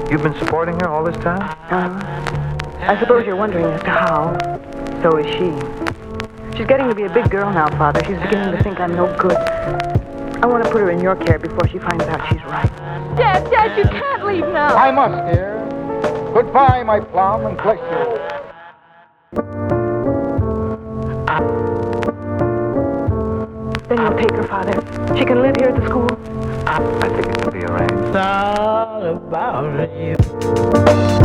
You've been supporting her all this time? I suppose you're wondering as to how. So is she. She's getting to be a big girl now, Father. She's beginning to think I'm no good. I want to put her in your care before she finds out she's right. Dad, you can't leave now. I must, dear. Goodbye, my plum, and bless you. Then you'll take her, Father. She can live here at the school. I think it can be arranged. It's all about you.